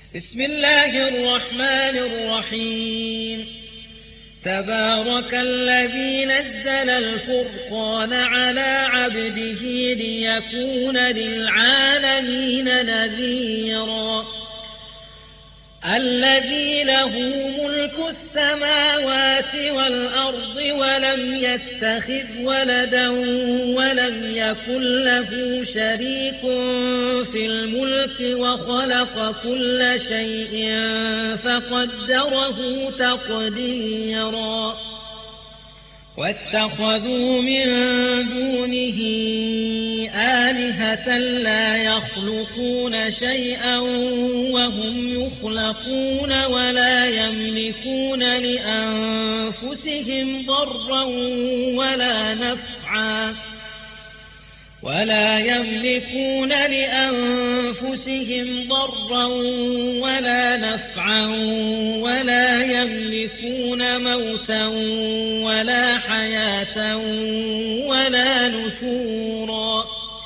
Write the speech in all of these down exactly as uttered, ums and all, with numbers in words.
بسم الله الرحمن الرحيم. تبارك الذي نزل الفرقان على عبده ليكون للعالمين نذيرا. الذي له ملك السماوات والأرض ولم يتخذ ولدا ولم يكن له شريك في الملك وخلق كل شيء فقدره تقديرا. واتخذوا من دونه آلهة لا يخلقون شيئا وهم يخلقون ولا يملكون لأنفسهم ضرا ولا نفعا ولا يملكون لأنفسهم ضرا ولا نفعا ولا يملكون موتا ولا حياة ولا نشورا.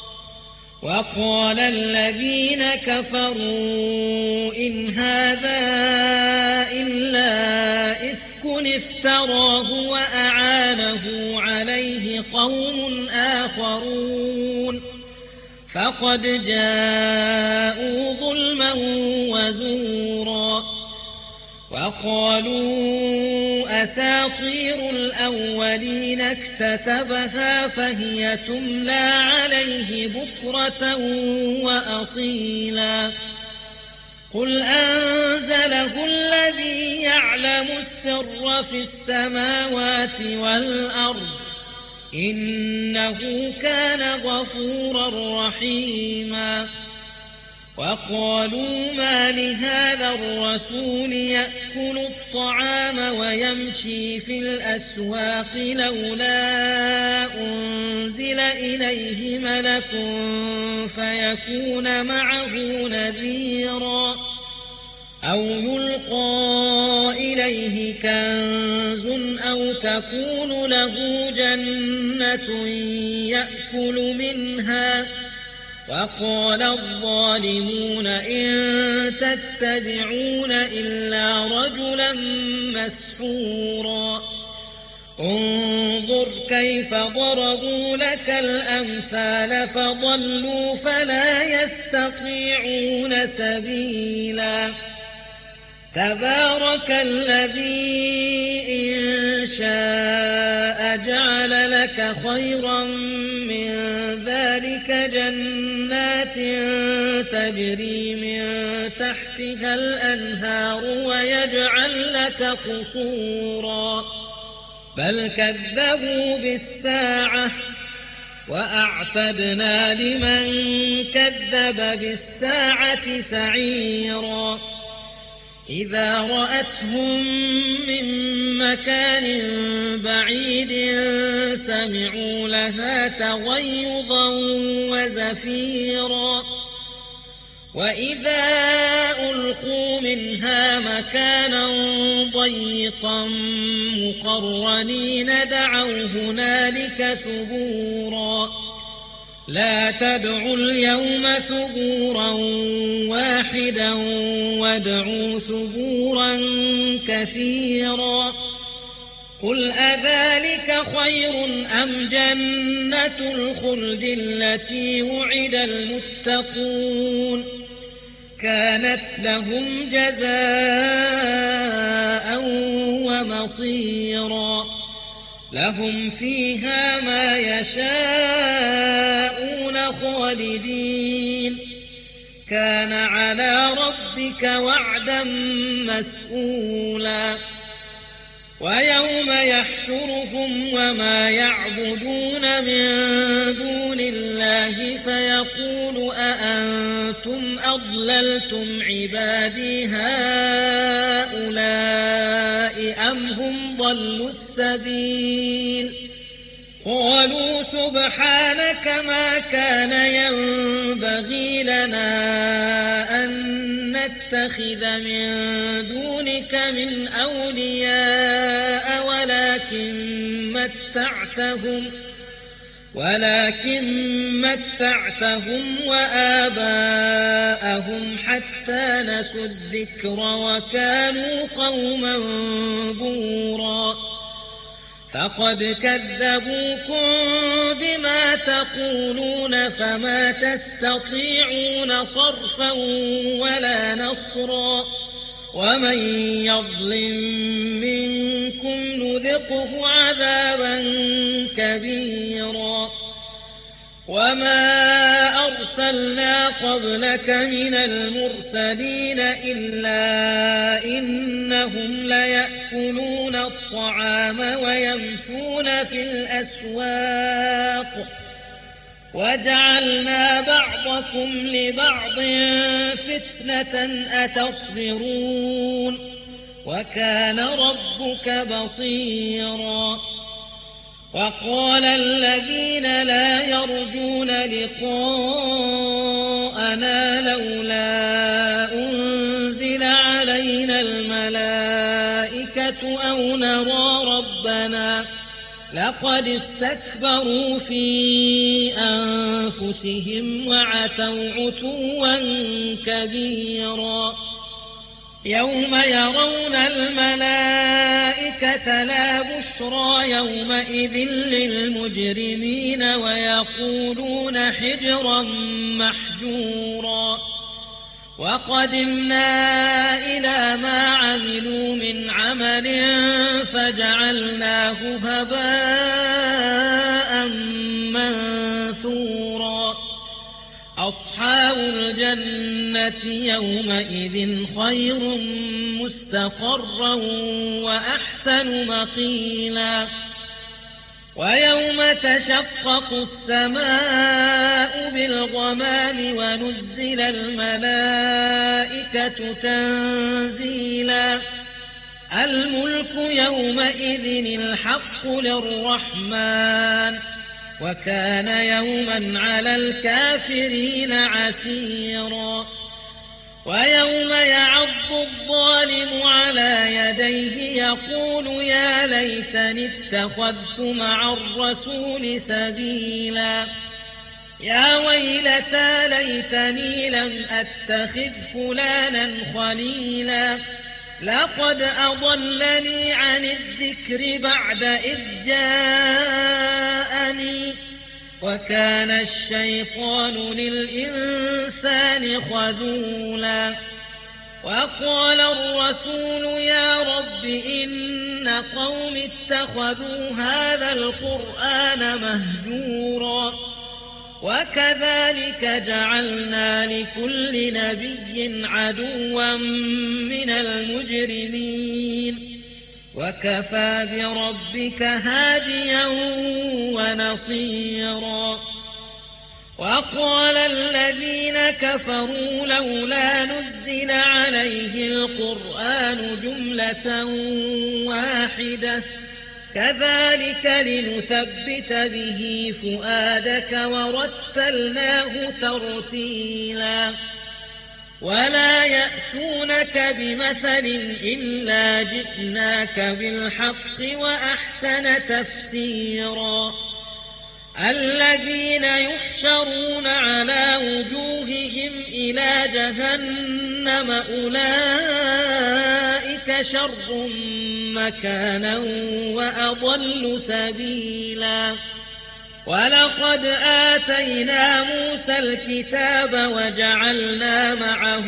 وقال الذين كفروا إن هذا إلا إفك افتراه وأعانه عليه قوم آخرون فقد جاءوا ظلما وزورا. وقالوا أساطير الأولين اكتتبها فهي تملى عليه بكرة وأصيلا. قل أنزله الذي يعلم السر في السماوات والأرض إنه كان غفورا رحيما. وقالوا ما لهذا الرسول يأكل الطعام ويمشي في الأسواق لولا أنزل إليه ملك فيكون معه نذيرا أو يلقى إليه كنز أو تكون له جنة يأكل منها. وقال الظالمون إن تتبعون إلا رجلا مسحورا. انظر كيف ضربوا لك الأمثال فضلوا فلا يستطيعون سبيلا. تبارك الذي إن شاء جعل لك خيرا من ذلك جنات تجري من تحتها الأنهار ويجعل لك قصورا بل كذبوا بالساعة وأعتدنا لمن كذب بالساعة سعيرا. إذا رأتهم من مكان بعيد سمعوا لها تغيظا وزفيرا. وإذا ألقوا منها مكانا ضيقا مقرنين دعوا هنالك ثبورا. لا تدعوا اليوم ثبورا واحدا وادعوا ثبورا كثيرا. قل أذلك خير أم جنة الخلد التي وعد المتقون كانت لهم جزاء ومصيرا. لهم فيها ما يشاءون خالدين كان على ربك وعدا مسئولا. ويوم يحشرهم وما يعبدون من دون الله فيقول أأنتم أضللتم عبادي هؤلاء أم هم ضلوا السبيل قالوا سبحانك ما كان ينبغي لنا أن نتخذ من دونك من أولياء ولكن متعتهم ولكن متعتهم وآباءهم حتى نسوا الذكر وكانوا قوما بورا فقد كذبوكم بما تقولون فما تستطيعون صرفا ولا نصرا ومن يظلم منكم نذقه عذابا كبيرا وما أرسلنا قبلك من المرسلين إلا إنهم ليأكلون الطعام ويمشون في الأسواق وجعلنا بعضكم لبعض فتنة أتصبرون وكان ربك بصيرا وقال الذين لا يرجون لقاءنا لولا أنزل علينا الملائكة أو نرى ربنا لقد استكبروا في أنفسهم وعتوا عتوا كبيرا يوم يرون الملائكة لا بشرى يومئذ للمجرمين ويقولون حجرا محجورا وقدمنا إلى ما عملوا من عمل فجعلناه هباء منثورا أصحاب الجنة يومئذ خير مستقرا وأحسن مقيلا ويوم تشقق السماء بالغمام ونزل الملائكة تنزيلا الملك يومئذ الحق للرحمن وكان يوما على الكافرين عسيرا ويوم يعض الظالم على يديه يقول يا ليتني اتخذت مع الرسول سبيلا يا ويلتى ليتني لم أتخذ فلانا خليلا لقد أضلني عن الذكر بعد إذ جاءني وكان الشيطان للإنسان خذولا وقال الرسول يا رب إن قوم اتخذوا هذا القرآن مهجورا وكذلك جعلنا لكل نبي عدوا من المجرمين وكفى بربك هاديا ونصيرا وقال الذين كفروا لولا نزل عليه القرآن جملة واحدة كذلك لنثبت به فؤادك ورتلناه ترتيلا ولا يأتونك بمثل إلا جئناك بالحق وأحسن تفسيرا الذين يحشرون على وجوههم إلى جهنم أولئك شر مكانا وأضل سبيلا ولقد آتينا موسى الكتاب وجعلنا معه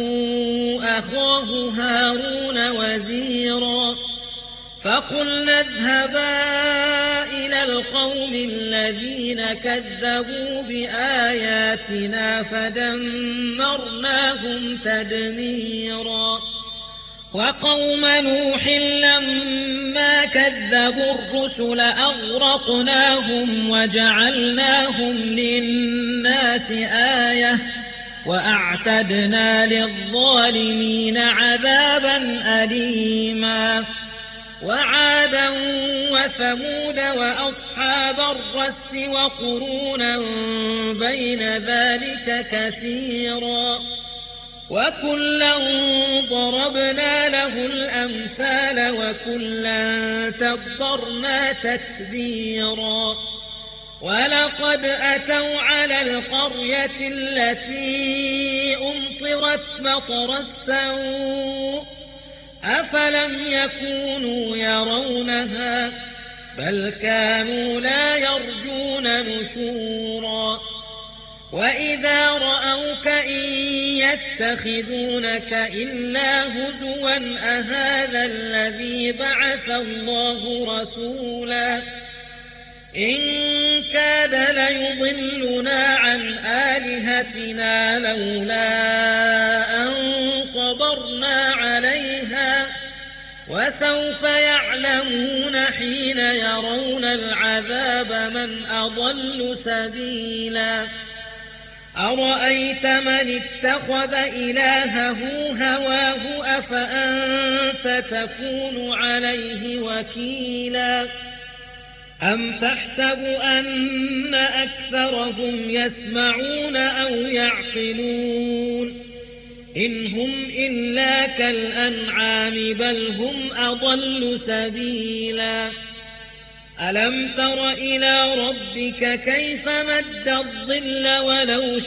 أخاه هارون وزيرا فقلنا اذهبا إلى القوم الذين كذبوا بآياتنا فدمرناهم تدميرا وقوم نوح لما كذبوا الرسل أغرقناهم وجعلناهم للناس آية وأعتدنا للظالمين عذابا أليما وعادا وثمود وأصحاب الرس وقرونا بين ذلك كثيرا وكلا ضربنا له الأمثال وكلا تبرنا تتبيرا ولقد أتوا على القرية التي أمطرت مطر السوء أفلم يكونوا يرونها بل كانوا لا يرجون نشورا وإذا رأوك إن يتخذونك إلا هزوا أهذا الذي بعث الله رسولا إن كاد ليضلنا عن آلهتنا لولا أن صبرنا عليها وسوف يعلمون حين يرون العذاب من أضل سبيلا أرأيت من اتخذ إلهه هواه أفأنت تكون عليه وكيلا أم تحسب أن أكثرهم يسمعون أو يعقلون إن هم إلا كالأنعام بل هم أضل سبيلا ألم تر إلى ربك كيف مد الظل ولو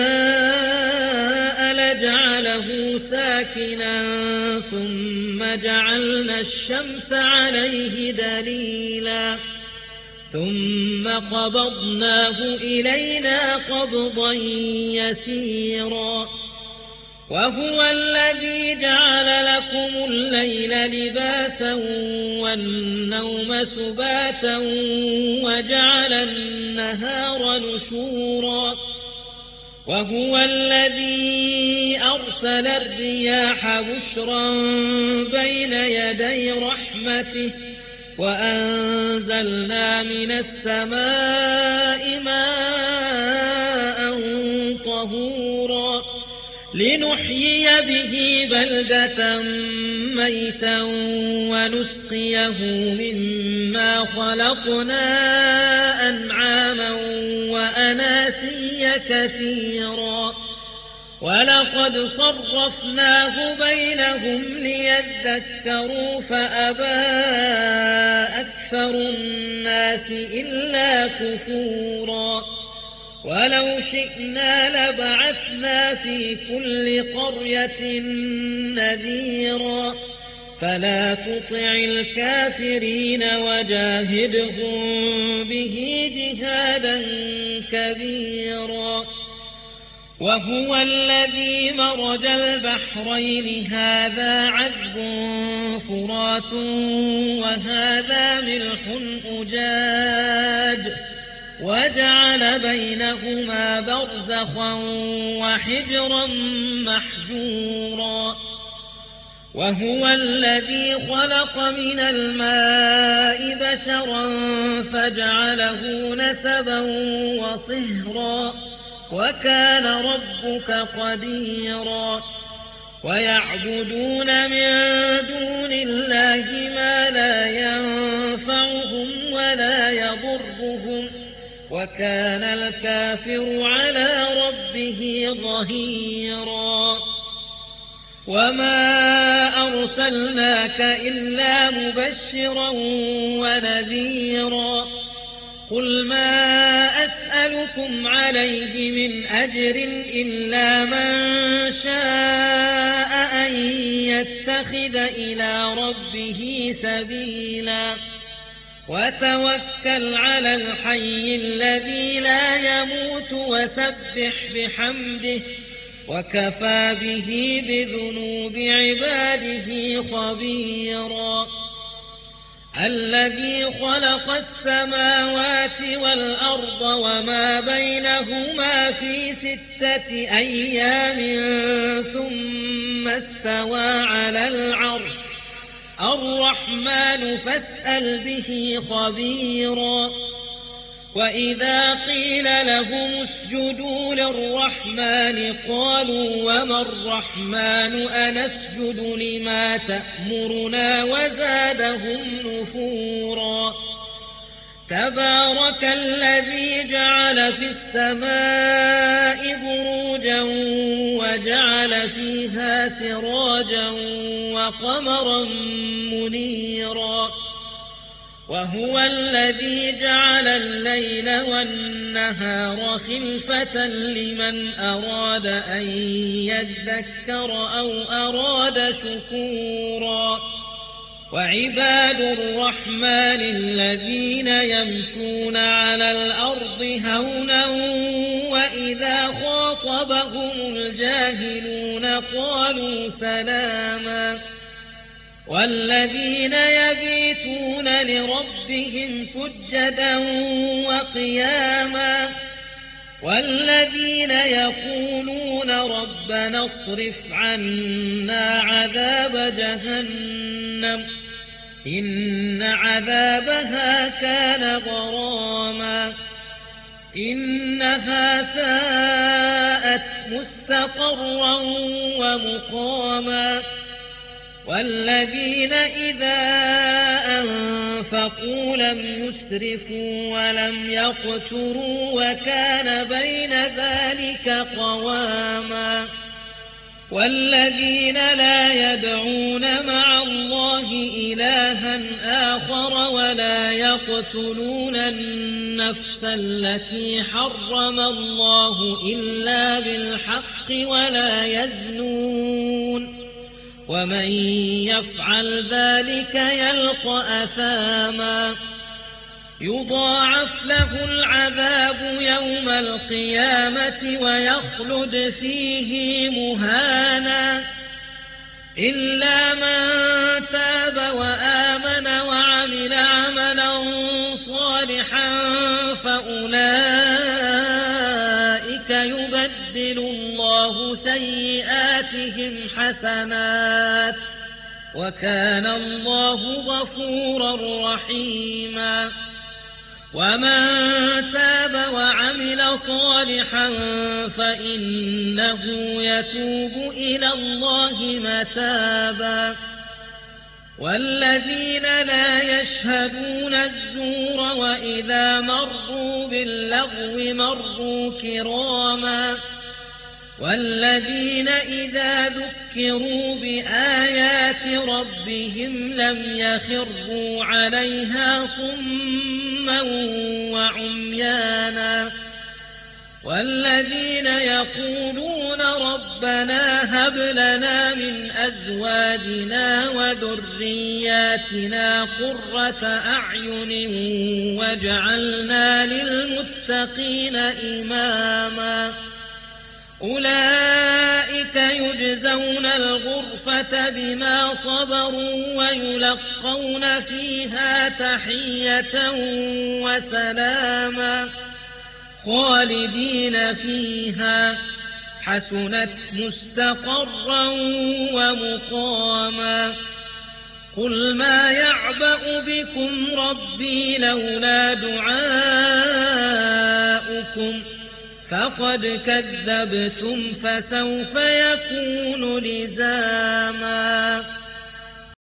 شاء لجعله ساكنا ثم جعلنا الشمس عليه دليلا ثم قبضناه إلينا قبضا يسيرا وهو الذي جعل لكم الليل لباسا والنوم سباتا وجعل النهار نشورا وهو الذي أرسل الرياح بشرا بين يدي رحمته وأنزلنا من السماء ماء طهورا لنحيي به بلدة ميتا ونسقيه مما خلقنا أنعاما وأناسيا كثيرا ولقد صرفناه بينهم ليذكروا فأبى أكثر الناس إلا كفورا ولو شئنا لبعثنا في كل قرية نذيرا فلا تطع الكافرين وجاهدهم به جهادا كبيرا وهو الذي مرج البحرين هذا عذب فرات وهذا ملح أجاج وجعل بينهما برزخا وحجرا محجورا وهو الذي خلق من الماء بشرا فجعله نسبا وصهرا وكان ربك قديرا ويعبدون من دون الله ما لا ينفعهم ولا يضرهم وكان الكافر على ربه ظهيرا وما أرسلناك إلا مبشرا ونذيرا قل ما أسألكم عليه من أجر إلا من شاء أن يتخذ إلى ربه سبيلا وتوكل على الحي الذي لا يموت وسبح بحمده وكفى به بذنوب عباده خبيرا الذي خلق السماوات والأرض وما بينهما في ستة أيام ثم استوى على العرش الرحمن فاسأل به خبيرا وإذا قيل لهم اسجدوا للرحمن قالوا وما الرحمن أنسجد لما تأمرنا وزادهم نفورا تبارك الذي جعل في السماء بروجا وجعل فيها سراجا وقمرا منيرا وهو الذي جعل الليل والنهار خلفة لمن أراد أن يذكر أو أراد شكورا وعباد الرحمن الذين يمشون على الأرض هونا وإذا خاطبهم الجاهلون قالوا سلاما والذين يبيتون لربهم سجدا وقياما والذين يقولون ربنا اصرف عنا عذاب جهنم إن عذابها كان غراما إنها ساءت مستقرا ومقاما والذين إذا أنفقوا لم يسرفوا ولم يقتروا وكان بين ذلك قواما والذين لا يدعون مع الله إلها آخر ولا يقتلون النفس التي حرم الله إلا بالحق ولا يزنون ومن يفعل ذلك يلقى أثاما يضاعف له العذاب يوم القيامة ويخلد فيه مهانا إلا من تاب وآمن وعمل عملا صالحا فأولئك يبدل الله سيئاتهم حسنات وكان الله غفورا رحيما ومن تاب وعمل صالحا فإنه يتوب إلى الله متابا والذين لا يشهدون الزور وإذا مروا باللغو مروا كراما والذين إذا ذكروا بآيات ربهم لم يخروا عليها صما وعميانا والذين يقولون ربنا هب لنا من أزواجنا وذرياتنا قرة أعين واجعلنا للمتقين إماما أولئك يجزون الغرفة بما صبروا ويلقون فيها تحية وسلاما خالدين فيها حسنت مستقرا ومقاما قل ما يعبأ بكم ربي لولا دعاؤكم فقد كذبتم فسوف يكون لزاما.